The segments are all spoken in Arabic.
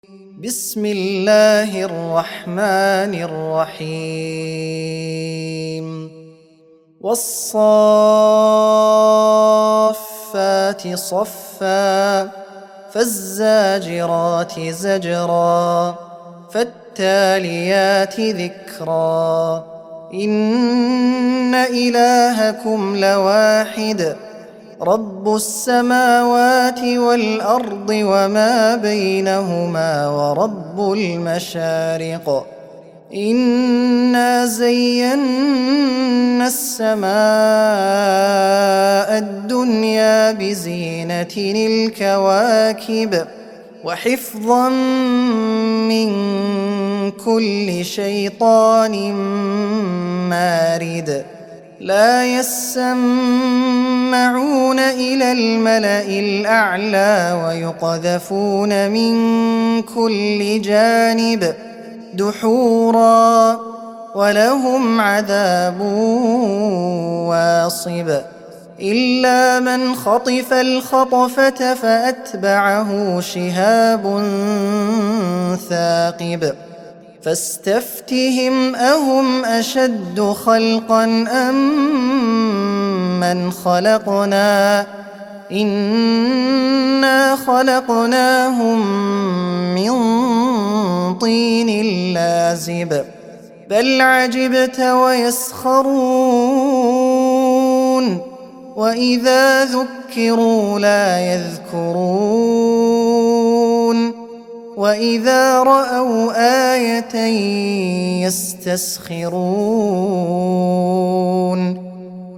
بسم الله الرحمن الرحيم والصافات صفا فالزاجرات زجرا فالتاليات ذكرا إن إلهكم لواحد رب السماوات والأرض وما بينهما ورب المشارق إنا زينا السماء الدنيا بزينة الكواكب وحفظا من كل شيطان مارد لا يسمعون إلى الملأ الأعلى ويقذفون من كل جانب دحورا ولهم عذاب واصب إلا من خطف الخطفة فأتبعه شهاب ثاقب فاستفتهم أهم أشد خلقا أم من خلقنا إنا خلقناهم من طين لازب بل عجبت ويسخرون وإذا ذكروا لا يذكرون وإذا رأوا آية يستسخرون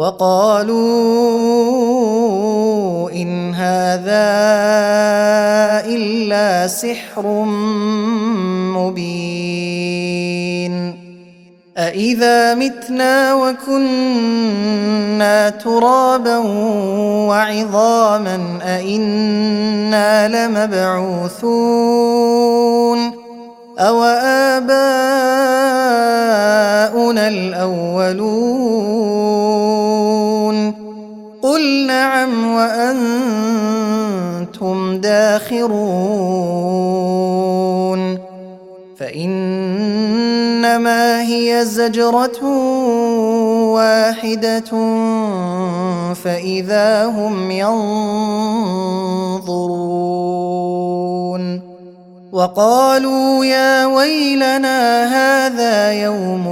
وقالوا إن هذا إلا سحر مبين أإذا متنا وكنا ترابا وعظاما أإنا لمبعوثون أو آباؤنا الأولون قل نعم وأنتم داخرون فإنما هي زجرة واحدة فإذا هم ينظرون وقالوا يا ويلنا هذا يوم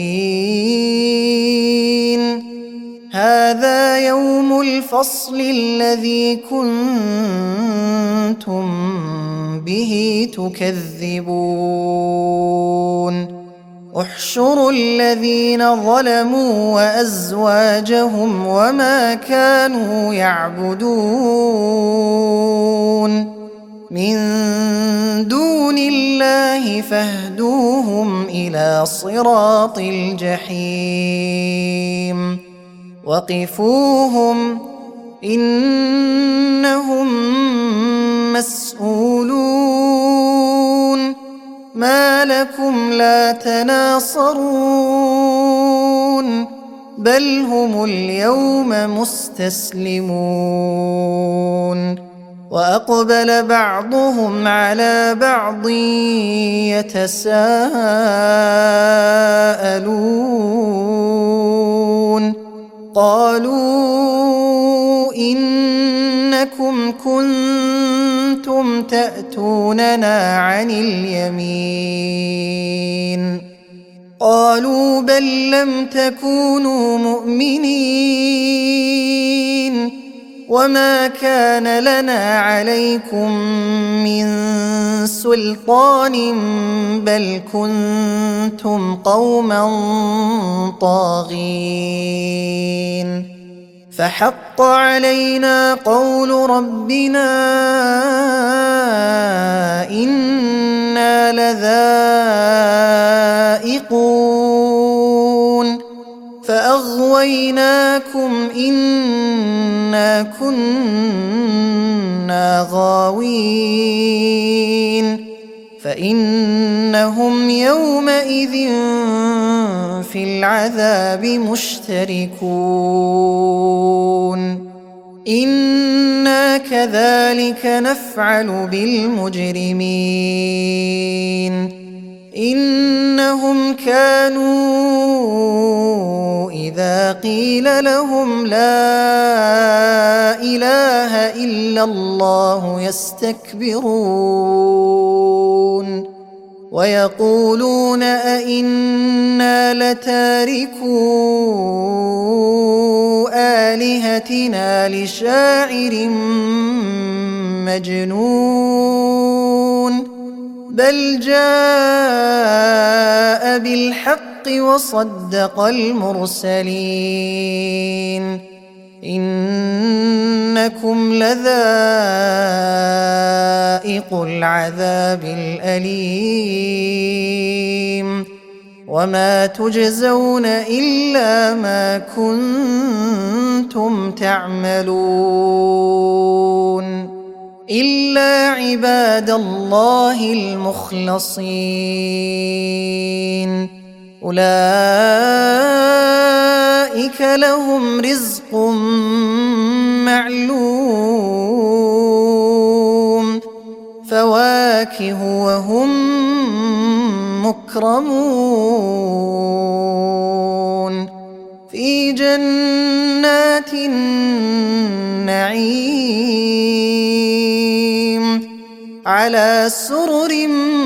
الدين هذا يوم الفصل الذي كنتم به تكذبون احشروا الذين ظلموا وأزواجهم وما كانوا يعبدون من دون الله فاهدوهم إلى صراط الجحيم وقفوهم إنهم مسؤولون ما لكم لا تناصرون بل هم اليوم مستسلمون وأقبل بعضهم على بعض يتساءلون قالوا إنكم كنتم تأتوننا عن اليمين قالوا بل لم تكونوا مؤمنين وما كان لنا عليكم من سلطان بل كنتم قوما طاغين فحق علينا قول ربنا إنا لذائقون فأغويناكم إنا كنا غاوين فإنهم يومئذ في العذاب مشتركون إنا كذلك نفعل بالمجرمين إنهم كانوا إذا قيل لهم لا إله إلا الله يستكبرون ويقولون أئنا لتاركو آلهتنا لشاعر مجنون بل جاء بالحق وصدق المرسلين إنكم لذائق العذاب الأليم وما تجزون إلا ما كنتم تعملون إلا عباد الله المخلصين أولئك لهم رزق معلوم فواكه وهم مكرمون في جنات النعيم على سرر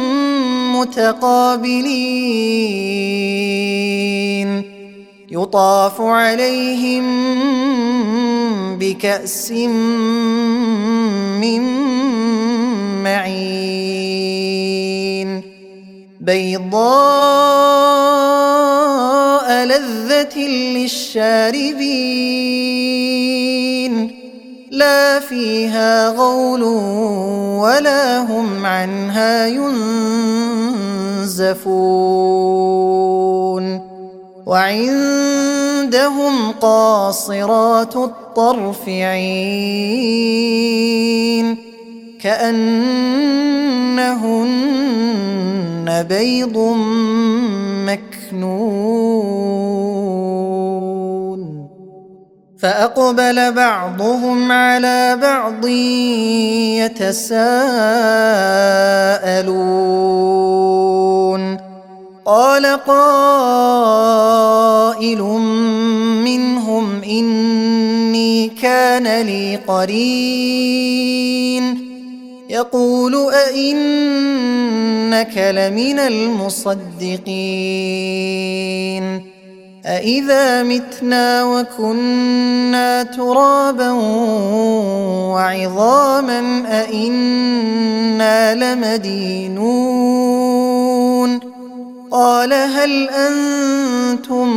متقابلين يطاف عليهم بكأس من معين بيضاء لذة للشاربين لا فيها غول ولا هم عنها ينزفون وعندهم قاصرات الطرف عين كأنهن بيض مكنون فأقبل بعضهم على بعض يتساءلون قال قائل منهم إني كان لي قرين يقول أئنك لمن المصدقين أإذا متنا وكنا ترابا وعظاما أئنا لمدينون قال هل أنتم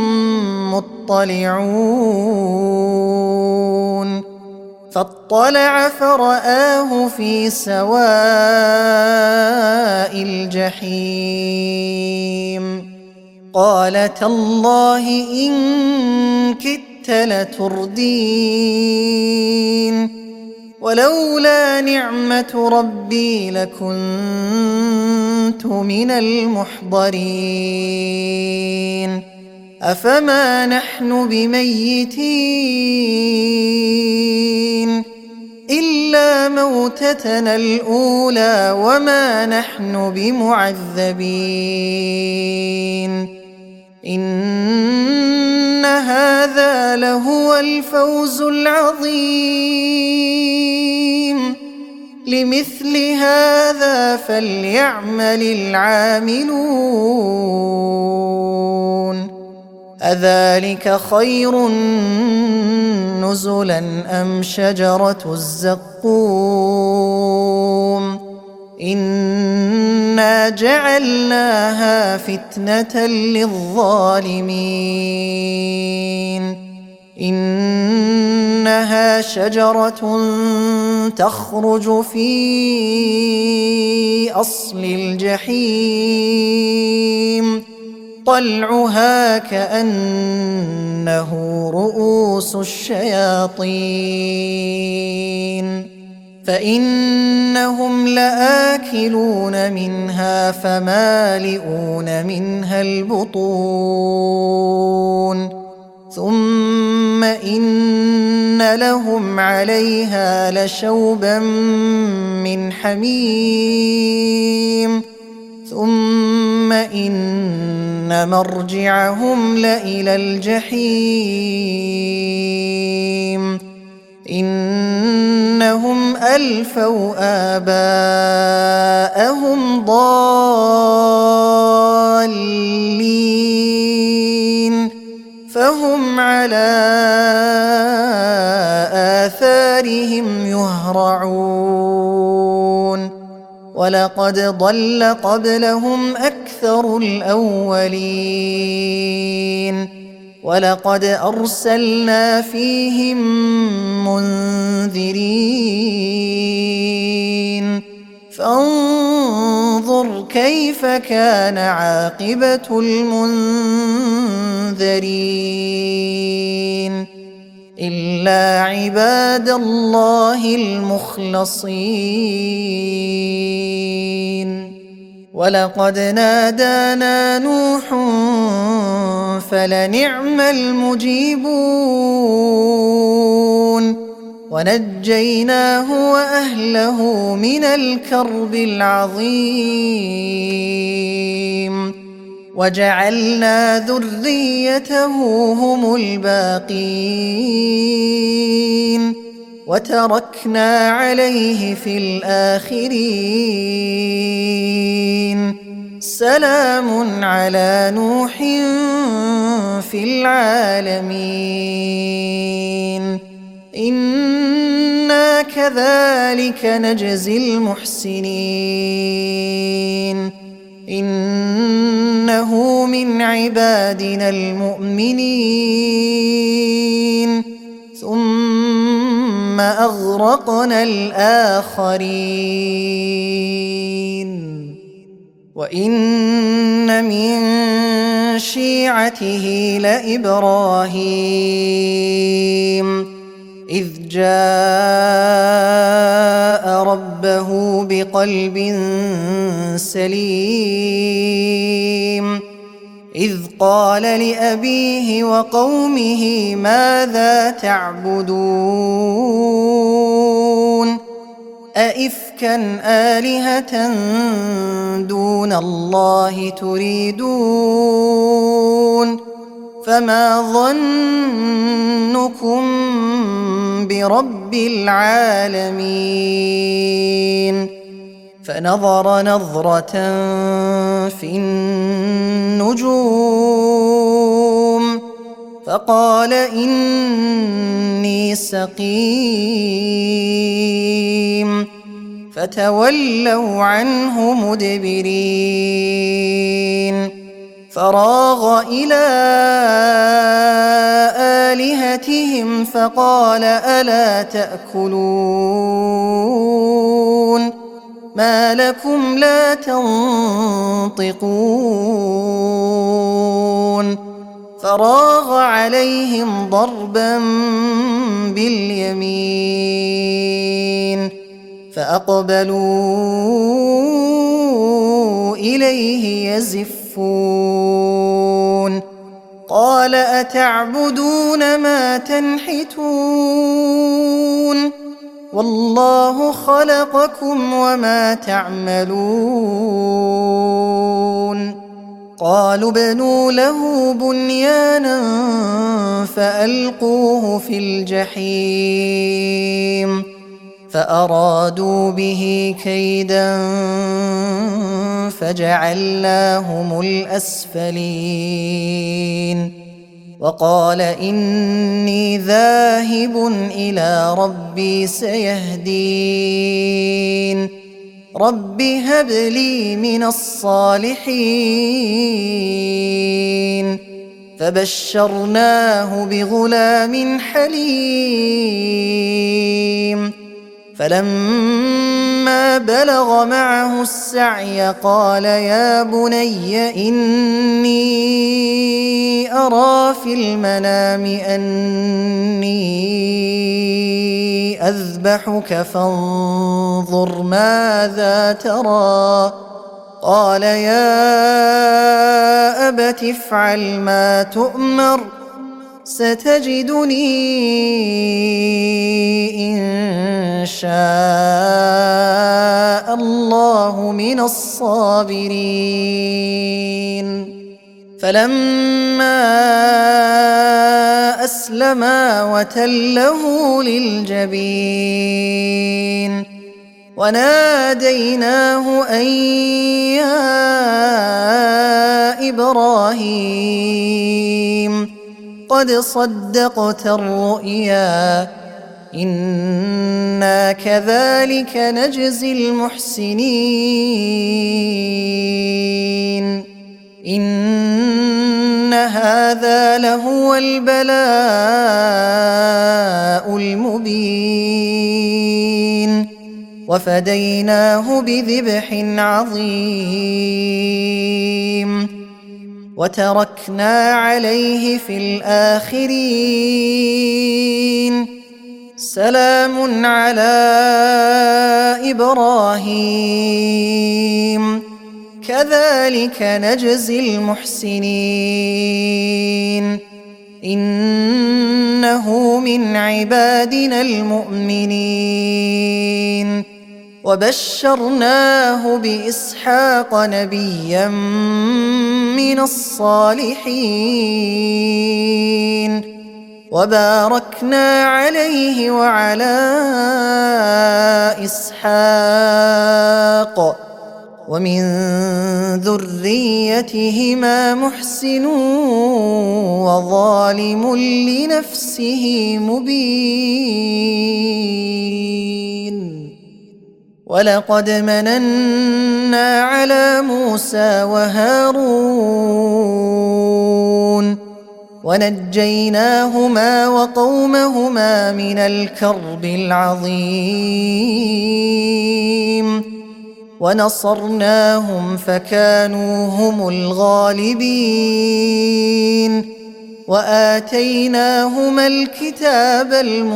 مطلعون فاطلع فرآه في سواء الجحيم قال تالله إن كدت لتردين ولولا نعمة ربي لكنت من المحضرين أفما نحن بميتين إلا موتتنا الأولى وما نحن بمعذبين إن هذا لهو الفوز العظيم لمثل هذا فليعمل العاملون أذلك خير نزلا أم شجرة الزقوم إنا جعلناها فتنة للظالمين إنها شجرة تخرج في أصل الجحيم طلعها كأنه رؤوس الشياطين فإنهم لآكلون منها فمالئون منها البطون ثم إن لهم عليها لشوبا من حميم ثم إن مرجعهم لإلى الجحيم إنهم ألفوا آباءهم ضالين فهم على آثارهم يهرعون ولقد ضل قبلهم أكثر الأولين ولقد أرسلنا فيهم منذرين فانظر كيف كان عاقبة المنذرين إلا عباد الله المخلصين ولقد نادانا نوح فلنعم المجيبون ونجيناه وأهله من الكرب العظيم وجعلنا ذريته هم الباقين وتركنا عليه في الآخرين سلام على نوح في العالمين إنا كذلك نجزي المحسنين إنه من عبادنا المؤمنين ثم أغرقنا الآخرين وإن من شيعته لإبراهيم إذ جاء ربه بقلب سليم إذ قال لأبيه وقومه ماذا تعبدون أئفكا آلهة دون الله تريدون فما ظنكم برب العالمين فنظر نظرة في النجوم فقال إني سقيم فتولوا عنه مدبرين فراغ إلى آلهتهم فقال ألا تأكلون ما لكم لا تنطقون فراغ عليهم ضربا باليمين فأقبلوا إليه يزفون قال أتعبدون ما تنحتون والله خلقكم وما تعملون قالوا ابنوا له بنيانا فألقوه في الجحيم فأرادوا به كيدا فجعلناهم الأسفلين وقال إني ذاهب إلى ربي سيهدين رب هب لي من الصالحين فبشرناه بغلام حليم فلما بلغ معه السعي قال يا بني إني أرى في المنام أني أذبحك فانظر ماذا ترى قال يا أبت افعل ما تؤمر ستجدني إن شاء الله من الصابرين. فلما أسلما وتله للجبين وناديناه أن يا إبراهيم قد صدقت الرؤيا إنا كذلك نجزي المحسنين إن هذا لهو البلاء المبين وفديناه بذبح عظيم وتركنا عليه في الآخرين سلام على إبراهيم كذلك نجزي المحسنين إنه من عبادنا المؤمنين وبشرناه بإسحاق نبيا من الصالحين وباركنا عليه وعلى إسحاق ومن ذريتهما محسن وظالم لنفسه مبين ولقد مننا على موسى وهارون ونجيناهما وقومهما من الكرب العظيم ونصرناهم فكانوا هم الغالبين وآتيناهما الكتاب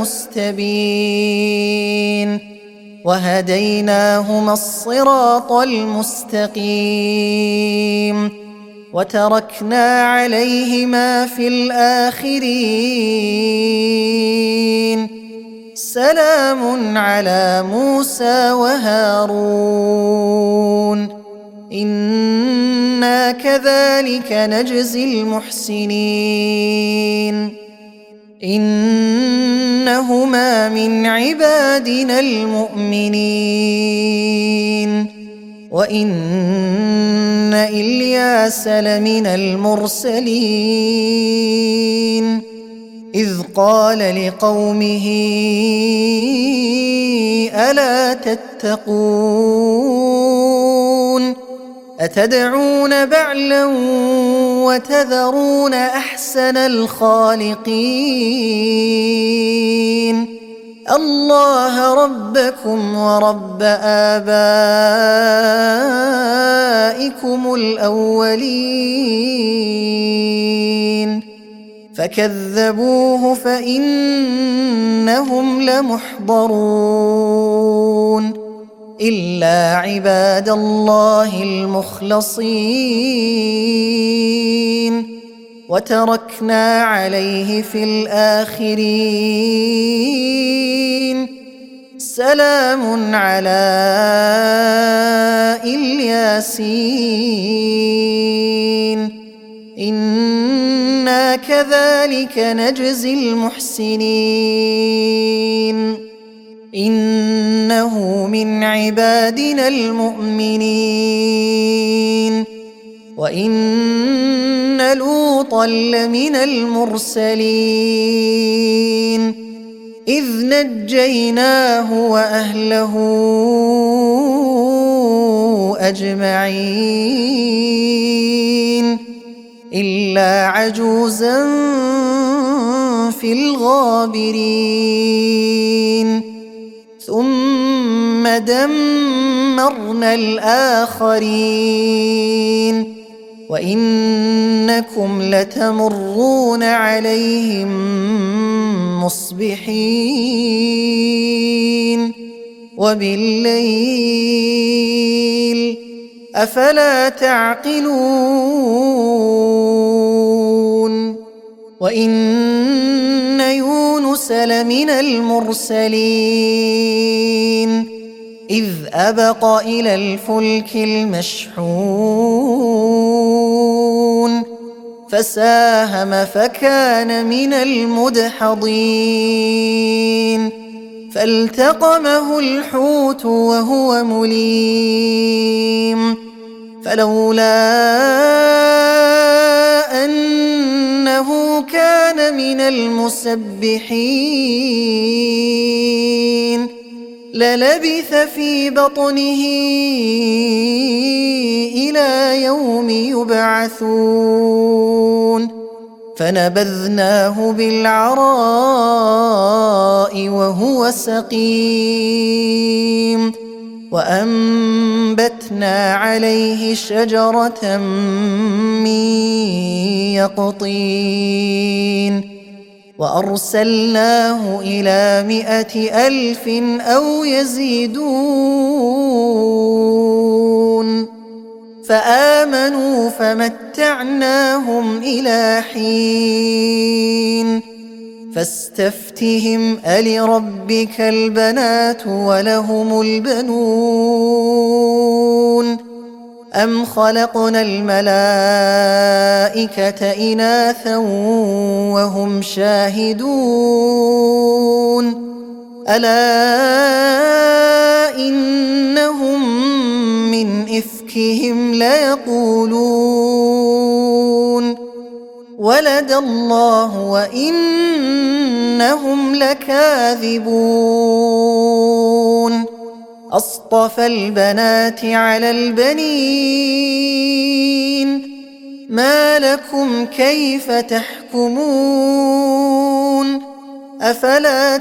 المستبين وهديناهما الصراط المستقيم وتركنا عليهما في الآخرين سلام على موسى وهارون إنا كذلك نجزي المحسنين إنهما من عبادنا المؤمنين وإن إلياس لمن المرسلين إذ قال لقومه ألا تتقون أتدعون بعلا وتذرون أحسن الخالقين الله ربكم ورب آبائكم الأولين فكذبوه فإنهم لمحضرون إلا عباد الله المخلصين وتركنا عليه في الآخرين سلام على الياسين إنا كذلك نجزي المحسنين إنه من عبادنا المؤمنين وإن لوطا لمن المرسلين إذ نجيناه وأهله أجمعين إلا عجوزا في الغابرين ثم دمرنا الآخرين وإنكم لتمرون عليهم مصبحين وبالليل أفلا تعقلون وإن يونس لمن المرسلين إذ أبق إلى الفلك المشحون فساهم فكان من المدحضين فالتقمه الحوت وهو مليم فلولا أنه كان من المسبحين للبث في بطنه إلى يوم يبعثون فنبذناه بالعراء وهو سقيم وأنبتنا عليه شجرة من يقطين وأرسلناه إلى 100,000 أو يزيدون فآمنوا فمتعناهم إلى حين فاستفتهم ألربك البنات ولهم البنون أم خلقنا الملائكة إناثا وهم شاهدون ألا إنهم من إفكهم ليقولون ولد الله وإنهم لكاذبون أصطفى البنات على البنين ما لكم كيف تحكمون أفلا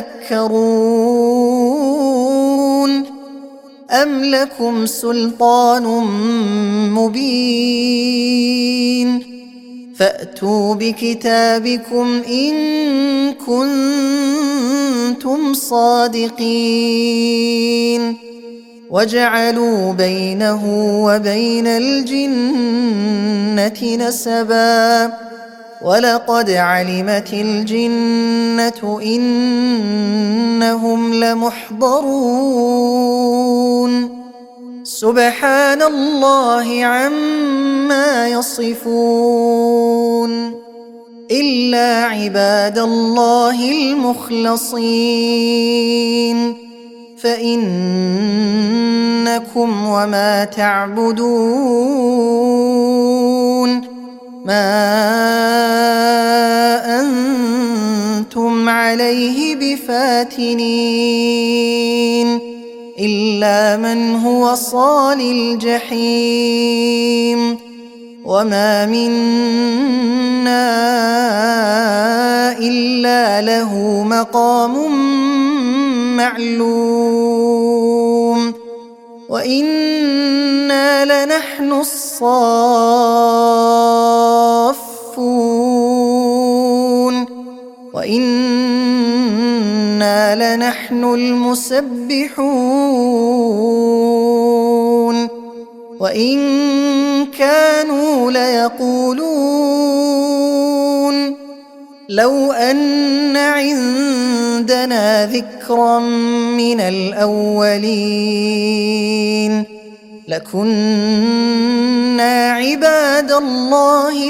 تذكرون أم لكم سلطان مبين فأتوا بكتابكم إن كنتم صادقين وجعلوا بينه وبين الجنة نسبا ولقد علمت الجنة إنهم لمحضرون سبحان الله عما يصفون إلا عباد الله المخلصين فإنكم وما تعبدون ما أنتم عليه بفاتنين إلا من هو صال الجحيم وما منا إلا له مقام معلوم وإنا لنحن الصافون وإنا لنحن المسبحون وإن كانوا ليقولون لو أن عندنا ذكرا من الأولين لكنا عباد الله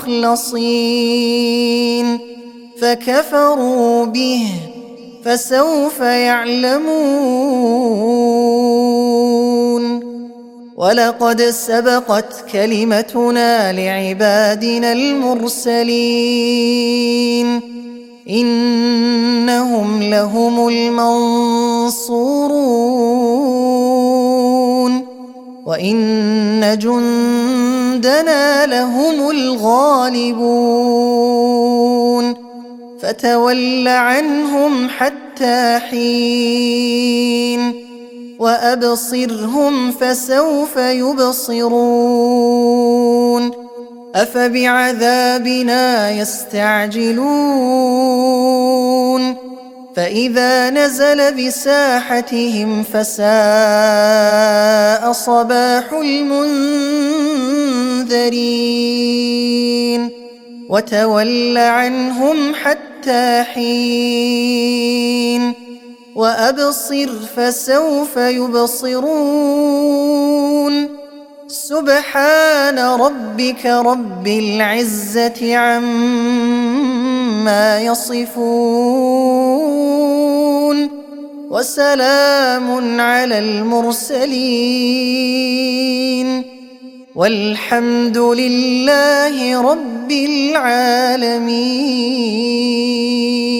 المخلصين فكفروا به فسوف يعلمون ولقد سبقت كلمتنا لعبادنا المرسلين إنهم لهم المنصورون وإن جندنا لهم الغالبون فتول عنهم حتى حين وأبصرهم فسوف يبصرون أفبعذابنا يستعجلون فإذا نزل بساحتهم فساء صباح المنذرين وتول عنهم حتى حين وأبصر فسوف يبصرون سبحان ربك رب العزة عما يصفون وسلام على المرسلين والحمد لله رب العالمين.